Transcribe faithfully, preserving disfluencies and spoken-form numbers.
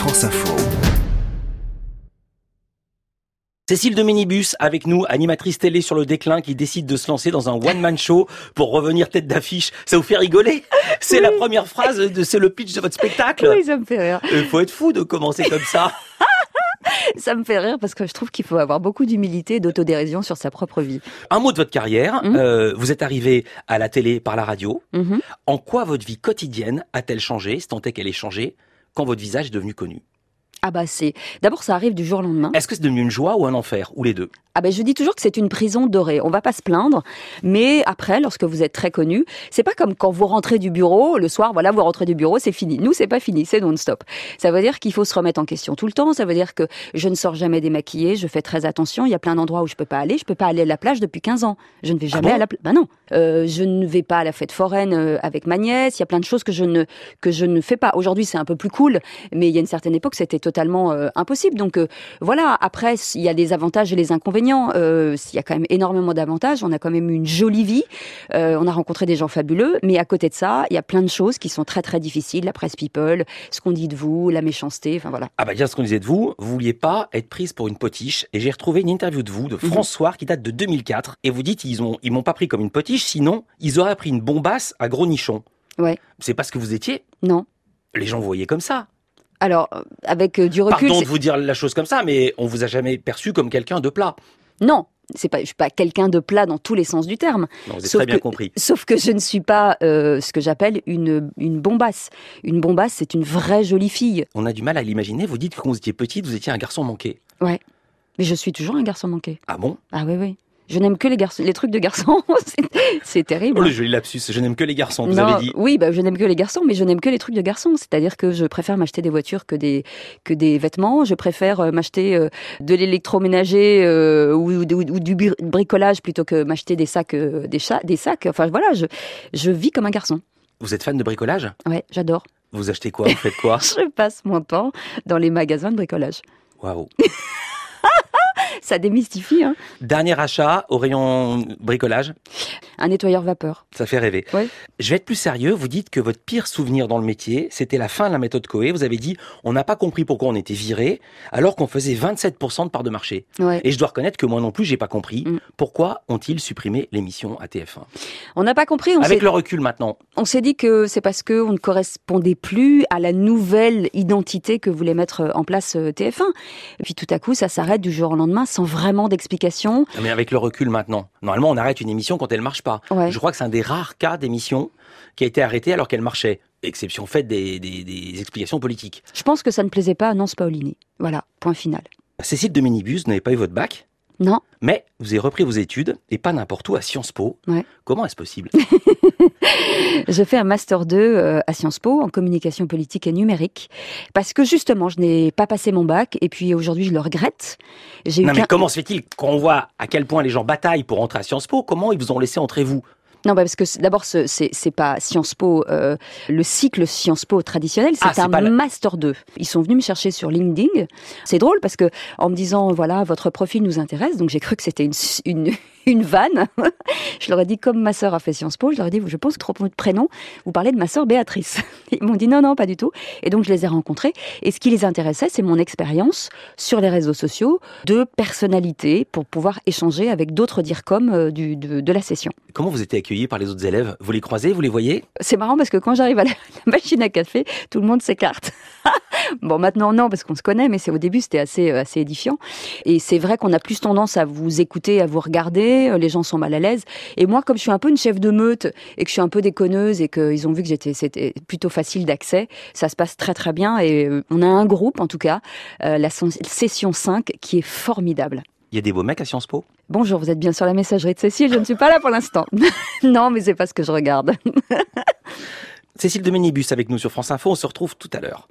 France Info. Cécile de Minibus avec nous, animatrice télé sur le déclin qui décide de se lancer dans un one-man show pour revenir tête d'affiche. Ça vous fait rigoler? C'est oui. La première phrase, de, c'est le pitch de votre spectacle. Oui, ça me fait rire. Il faut être fou de commencer comme ça. Ça me fait rire parce que je trouve qu'il faut avoir beaucoup d'humilité et d'autodérision sur sa propre vie. Un mot de votre carrière. Mmh. Euh, vous êtes arrivé à la télé par la radio. Mmh. En quoi votre vie quotidienne a-t-elle changé, si tant est qu'elle ait changé, quand votre visage est devenu connu? Ah bah c'est... D'abord, ça arrive du jour au lendemain. Est-ce que c'est devenu une joie ou un enfer, ou les deux? Ah ben je dis toujours que c'est une prison dorée. On va pas se plaindre, mais après, lorsque vous êtes très connu, c'est pas comme quand vous rentrez du bureau le soir. Voilà, vous rentrez du bureau, c'est fini. Nous, c'est pas fini, c'est non-stop. Ça veut dire qu'il faut se remettre en question tout le temps. Ça veut dire que je ne sors jamais démaquillée. Je fais très attention. Il y a plein d'endroits où je peux pas aller. Je peux pas aller à la plage depuis quinze ans. Je ne vais jamais ah bon à la plage. Ben non. Euh, je ne vais pas à la fête foraine euh, avec ma nièce. Il y a plein de choses que je ne que je ne fais pas. Aujourd'hui, c'est un peu plus cool, mais il y a une certaine époque, c'était totalement euh, impossible. Donc euh, voilà. Après, il y a des avantages et les inconvénients. Euh, Il y a quand même énormément d'avantages, on a quand même une jolie vie, euh, on a rencontré des gens fabuleux, mais à côté de ça, il y a plein de choses qui sont très très difficiles, la presse people, ce qu'on dit de vous, la méchanceté, enfin voilà. Ah bah bien ce qu'on disait de vous, vous vouliez pas être prise pour une potiche, et j'ai retrouvé une interview de vous, de François, mmh. qui date de deux mille quatre, et vous dites ils ont ils m'ont pas pris comme une potiche, sinon ils auraient pris une bombasse à gros nichon. Ouais. C'est pas ce que vous étiez? Non. Les gens vous voyaient comme ça. Alors, avec du recul... Pardon de vous dire la chose comme ça, mais on vous a jamais perçu comme quelqu'un de plat. Non. C'est pas, je suis pas quelqu'un de plat dans tous les sens du terme. Non, vous avez sauf très bien que, compris. Sauf que je ne suis pas euh, ce que j'appelle une, une bombasse. Une bombasse, c'est une vraie jolie fille. On a du mal à l'imaginer. Vous dites que quand vous étiez petite, vous étiez un garçon manqué. Ouais. Mais je suis toujours un garçon manqué. Ah bon? Ah oui, oui. Je n'aime que les garçons, les trucs de garçons. c'est, c'est terrible. Oh, le joli lapsus. Je n'aime que les garçons, vous non, avez dit. Oui, bah, je n'aime que les garçons, mais je n'aime que les trucs de garçons. C'est-à-dire que je préfère m'acheter des voitures que des, que des vêtements. Je préfère euh, m'acheter euh, de l'électroménager euh, ou, ou, ou du bricolage plutôt que m'acheter des sacs, euh, des, chats, des sacs. Enfin, voilà, je, je vis comme un garçon. Vous êtes fan de bricolage? Ouais, j'adore. Vous achetez quoi? Vous faites quoi? Je passe mon temps dans les magasins de bricolage. Waouh. Ça démystifie, hein. Dernier achat au rayon bricolage? Un nettoyeur vapeur. Ça fait rêver. Ouais. Je vais être plus sérieux. Vous dites que votre pire souvenir dans le métier, c'était la fin de la méthode Coé. Vous avez dit, on n'a pas compris pourquoi on était viré, alors qu'on faisait vingt-sept pour cent de part de marché. Ouais. Et je dois reconnaître que moi non plus, j'ai pas compris. Mm. Pourquoi ont-ils supprimé l'émission à T F un? On n'a pas compris. On Avec s'est... le recul maintenant. On s'est dit que c'est parce qu'on ne correspondait plus à la nouvelle identité que voulait mettre en place T F un. Et puis tout à coup, ça s'arrête du jour au lendemain sans vraiment d'explication. Mais avec le recul maintenant. Normalement, on arrête une émission quand elle marche pas. Ouais. Je crois que c'est un des rares cas d'émission qui a été arrêtée alors qu'elle marchait. Exception faite des, des, des explications politiques. Je pense que ça ne plaisait pas à Nance Paolini. Voilà, point final. Cécile de Minibus, vous n'avez pas eu votre bac? Non. Mais vous avez repris vos études, et pas n'importe où, à Sciences Po. Ouais. Comment est-ce possible? Je fais un master deux euh, à Sciences Po en communication politique et numérique parce que justement je n'ai pas passé mon bac et puis aujourd'hui je le regrette. J'ai non eu mais qu'un... comment se fait-il qu'on voit à quel point les gens bataillent pour entrer à Sciences Po? Comment ils vous ont laissé entrer vous? Non, bah parce que c'est, d'abord, c'est, c'est pas Sciences Po, euh, le cycle Sciences Po traditionnel, c'est, ah, c'est un la... master deux. Ils sont venus me chercher sur LinkedIn. C'est drôle parce que en me disant, voilà, votre profil nous intéresse, donc j'ai cru que c'était une, une, une vanne. Je leur ai dit, comme ma sœur a fait Sciences Po, je leur ai dit, je pense que trop de prénom, vous parlez de ma sœur Béatrice. Ils m'ont dit, non, non, pas du tout. Et donc, je les ai rencontrés. Et ce qui les intéressait, c'est mon expérience sur les réseaux sociaux de personnalité pour pouvoir échanger avec d'autres DIRCOM euh, du, de, de la session. Comment vous étiez accueillis par les autres élèves? Vous les croisez, vous les voyez? C'est marrant parce que quand j'arrive à la, la machine à café, tout le monde s'écarte. Bon, maintenant non, parce qu'on se connaît, mais c'est au début, c'était assez, assez édifiant. Et c'est vrai qu'on a plus tendance à vous écouter, à vous regarder. Les gens sont mal à l'aise. Et moi, comme je suis un peu une chef de meute et que je suis un peu déconneuse et qu'ils ont vu que j'étais, c'était plutôt facile d'accès, ça se passe très très bien. Et on a un groupe, en tout cas, euh, la session cinq, qui est formidable. Il y a des beaux mecs à Sciences Po? Bonjour, vous êtes bien sur la messagerie de Cécile, je ne suis pas là pour l'instant. Non, mais c'est pas ce que je regarde. Cécile de Minibus avec nous sur France Info, on se retrouve tout à l'heure.